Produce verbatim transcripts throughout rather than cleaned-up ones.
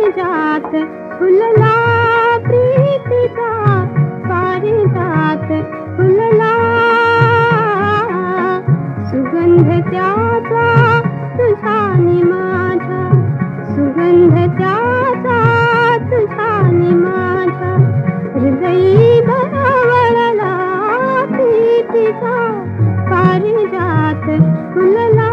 पारिजात फुलला प्रीतीचा पारिजात फुलला सुगंध त्याचा तुझ्यानी माझ्या सुगंध त्याचा तुझ्यानी माझ्या हृदयी भरवळला प्रीतीचा पारिजात फुलला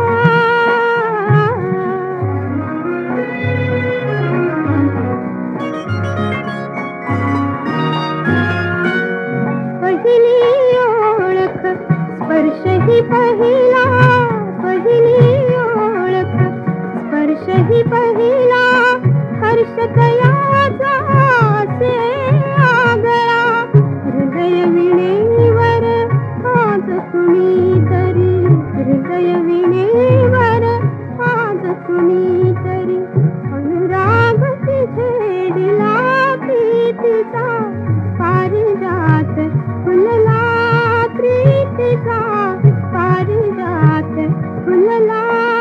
पहिली ओळख स्पर्शही पहिला पहिली ओळख स्पर्शही पहिला हर्ष तयाचा से आगळा हृदय विणेवर आज कुणीतरी हृदय विणेवर आज कुणीतरी अनुराग छेडिला प्रीतीचा पारिजात फुलला प्रीतीचा पारिजात फुलला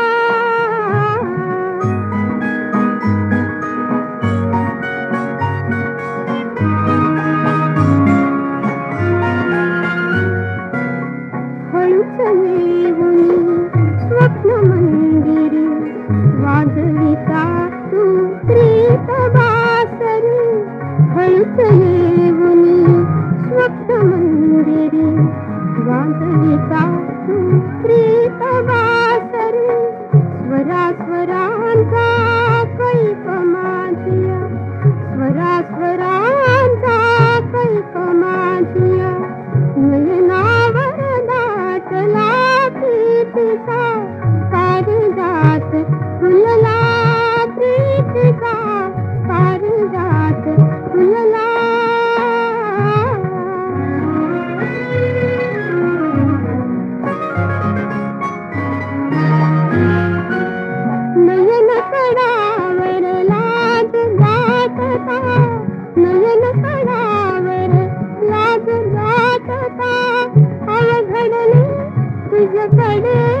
हळूच येऊनी स्वप्न मंदिरी वाजविता तू प्रीत बासरी हळूच येऊनी स्वप्न मंदिरी वाजविता तू प्रीत बासरी स्वरा स्वरांचा कैफ माझिया स्वरा स्वरांचा कैफ माझिया नयनावर दाटला प्रीतीचा पारिजात फुलला प्रीतीचा पारिजात फुलला नयन कडावर लाज जातता नयन कडावर लाज जातता अवघडले तुझ्याकडे